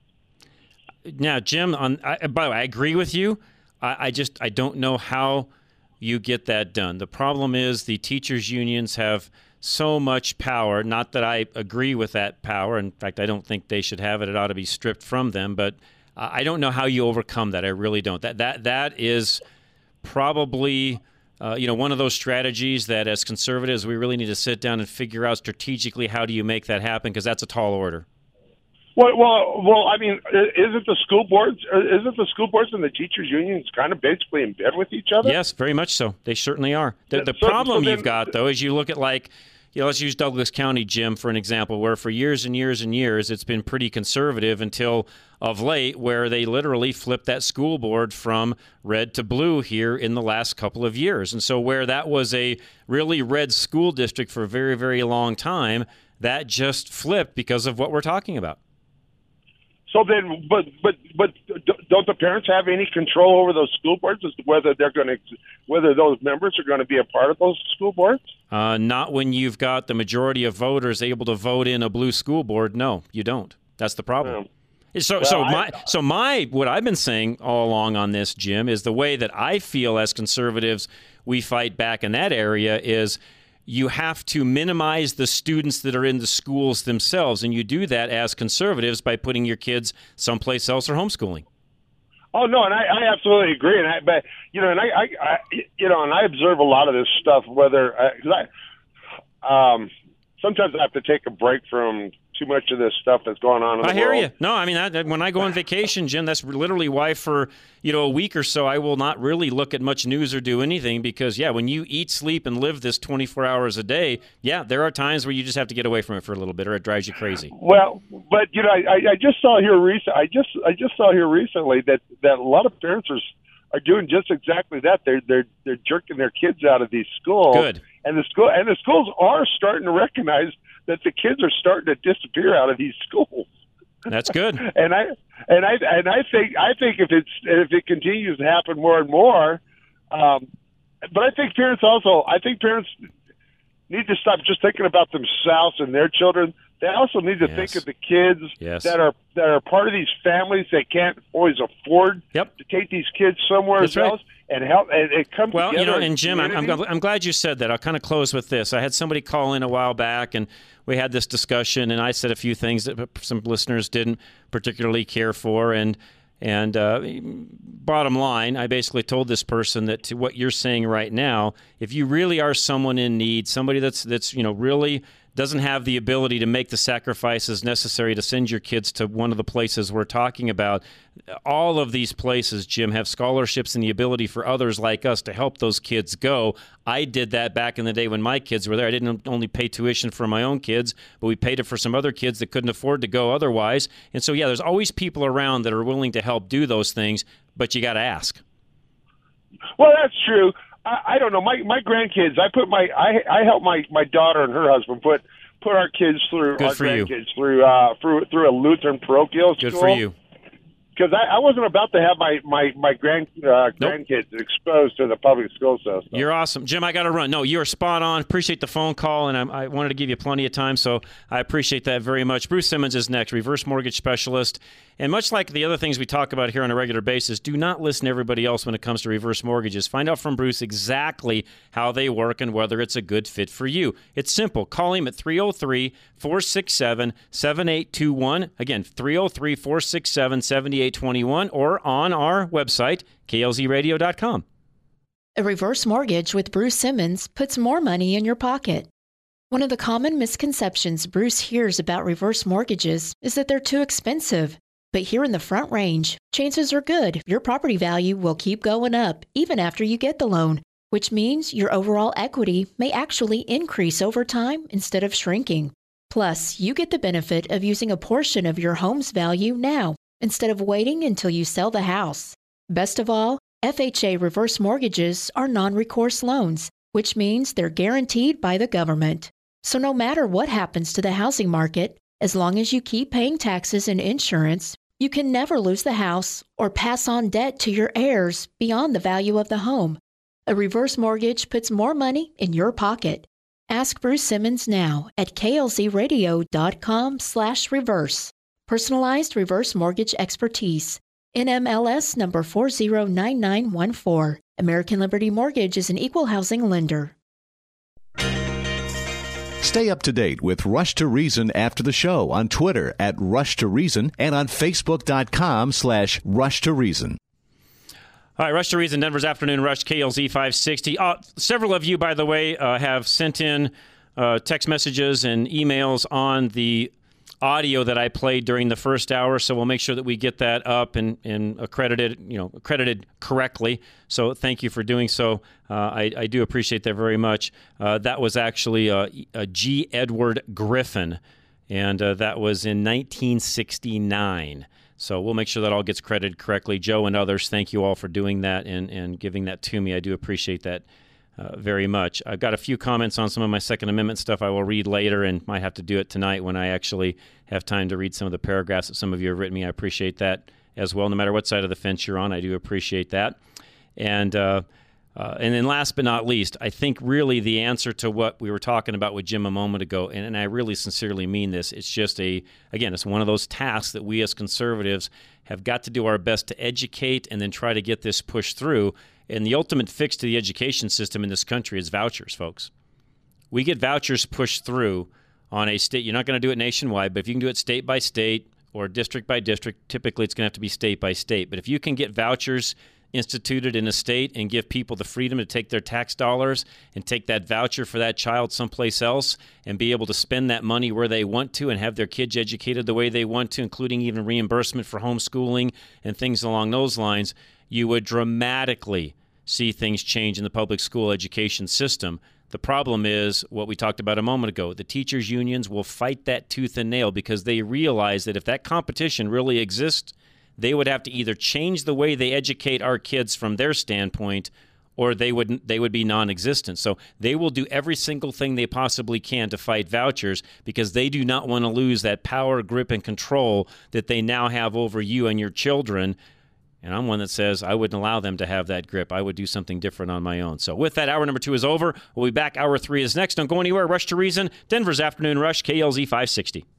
Now, Jim, on I, by the way, I agree with you. I, I just I don't know how you get that done. The problem is the teachers' unions have so much power. Not that I agree with that power. In fact, I don't think they should have it. It ought to be stripped from them. But I don't know how you overcome that. I really don't. That that that is probably. Uh, you know, one of those strategies that as conservatives we really need to sit down and figure out strategically how do you make that happen, because that's a tall order. Well, well, well. I mean, isn't the school boards, isn't the school boards and the teachers' unions kind of basically in bed with each other? Yes, very much so. They certainly are. The, the so, problem so then, you've got, though, is you look at like, you know, let's use Douglas County, Jim, for an example, where for years and years and years it's been pretty conservative until of late, where they literally flipped that school board from red to blue here in the last couple of years. And so where that was a really red school district for a very, very long time, that just flipped because of what we're talking about. So then, but but but don't the parents have any control over those school boards as to whether they're going to, whether those members are going to be a part of those school boards? Uh, not when you've got the majority of voters able to vote in a blue school board. No, you don't. That's the problem. Yeah. So, Well, so I- my, so my, what I've been saying all along on this, Jim, is the way that I feel as conservatives we fight back in that area is you have to minimize the students that are in the schools themselves, and you do that as conservatives by putting your kids someplace else or homeschooling. Oh no, and I, I absolutely agree. And I, but you know, and I, I, I, you know, and I observe a lot of this stuff. Whether because I, um, sometimes I have to take a break from too much of this stuff that's going on in the I hear world. you. No, I mean, I, when I go on vacation, Jim, that's literally why for, you know, a week or so, I will not really look at much news or do anything because, yeah, when you eat, sleep, and live this twenty-four hours a day, yeah, there are times where you just have to get away from it for a little bit or it drives you crazy. Well, but you know, I, I just saw here recent. I just I just saw here recently that, that a lot of parents are are doing just exactly that. They're they're they're jerking their kids out of these schools. Good. And the school and the schools are starting to recognize that the kids are starting to disappear out of these schools. That's good. and I and I and I think I think if it's if it continues to happen more and more, um, but I think parents also I think parents need to stop just thinking about themselves and their children. They also need to Yes. think of the kids Yes. that are that are part of these families that can't always afford Yep. to take these kids somewhere That's right. else and help. And it comes Well, you together know, as and Jim, I'm, I'm, community. gl- I'm glad you said that. I'll kind of close with this. I had somebody call in a while back, and we had this discussion, and I said a few things that some listeners didn't particularly care for, and and uh, bottom line, I basically told this person that to what you're saying right now, if you really are someone in need, somebody that's that's you know really doesn't have the ability to make the sacrifices necessary to send your kids to one of the places we're talking about, all of these places, Jim, have scholarships and the ability for others like us to help those kids go. I did that back in the day when my kids were there. I didn't only pay tuition for my own kids, but we paid it for some other kids that couldn't afford to go otherwise. And so, yeah, there's always people around that are willing to help do those things, but you got to ask. Well, that's true. I, I don't know. My my grandkids. I put my I I helped my, my daughter and her husband put put our kids through Good our for you. grandkids through uh through through a Lutheran parochial Good school. for you. Because I, I wasn't about to have my my my grand uh, grandkids exposed to the public school system. You're awesome. Jim, I got to run. No, you're spot on. Appreciate the phone call, and I, I wanted to give you plenty of time, so I appreciate that very much. Bruce Simmons is next, reverse mortgage specialist. And much like the other things we talk about here on a regular basis, do not listen to everybody else when it comes to reverse mortgages. Find out from Bruce exactly how they work and whether it's a good fit for you. It's simple. Call him at three oh three, four six seven, seven eight two one. Again, three oh three, four six seven, seven eight two one, or on our website, K L Z radio dot com. A reverse mortgage with Bruce Simmons puts more money in your pocket. One of the common misconceptions Bruce hears about reverse mortgages is that they're too expensive. But here in the Front Range, chances are good your property value will keep going up even after you get the loan, which means your overall equity may actually increase over time instead of shrinking. Plus, you get the benefit of using a portion of your home's value now instead of waiting until you sell the house. Best of all, F H A reverse mortgages are non-recourse loans, which means they're guaranteed by the government. So no matter what happens to the housing market, as long as you keep paying taxes and insurance, you can never lose the house or pass on debt to your heirs beyond the value of the home. A reverse mortgage puts more money in your pocket. Ask Bruce Simmons now at K L Z radio dot com slash reverse. Personalized reverse mortgage expertise. N M L S number four zero nine nine one four. American Liberty Mortgage is an equal housing lender. Stay up to date with Rush to Reason after the show on Twitter at Rush to Reason and on Facebook dot com slash Rush to Reason. All right, Rush to Reason, Denver's Afternoon Rush, K L Z five sixty. Uh, several of you, by the way, uh, have sent in uh, text messages and emails on the audio that I played during the first hour, so we'll make sure that we get that up and, and accredited, you know, accredited correctly. So thank you for doing so. Uh, I, I do appreciate that very much. Uh, that was actually uh, a G. Edward Griffin, and uh, that was in nineteen sixty-nine. So we'll make sure that all gets credited correctly. Joe and others, thank you all for doing that and, and giving that to me. I do appreciate that uh, very much. I've got a few comments on some of my Second Amendment stuff I will read later and might have to do it tonight when I actually have time to read some of the paragraphs that some of you have written me. I appreciate that as well. No matter what side of the fence you're on, I do appreciate that. And uh, Uh, and then last but not least, I think really the answer to what we were talking about with Jim a moment ago, and, and I really sincerely mean this, it's just a, again, it's one of those tasks that we as conservatives have got to do our best to educate and then try to get this pushed through. And the ultimate fix to the education system in this country is vouchers, folks. We get vouchers pushed through on a state. You're not going to do it nationwide, but if you can do it state by state or district by district, typically it's going to have to be state by state. But if you can get vouchers instituted in a state and give people the freedom to take their tax dollars and take that voucher for that child someplace else and be able to spend that money where they want to and have their kids educated the way they want to, including even reimbursement for homeschooling and things along those lines, you would dramatically see things change in the public school education system. The problem is what we talked about a moment ago. The teachers' unions will fight that tooth and nail because they realize that if that competition really exists, they would have to either change the way they educate our kids from their standpoint, or they would they would be non-existent. So they will do every single thing they possibly can to fight vouchers because they do not want to lose that power, grip, and control that they now have over you and your children. And I'm one that says I wouldn't allow them to have that grip. I would do something different on my own. So with that, hour number two is over. We'll be back. Hour three is next. Don't go anywhere. Rush to Reason, Denver's Afternoon Rush, K L Z five sixty.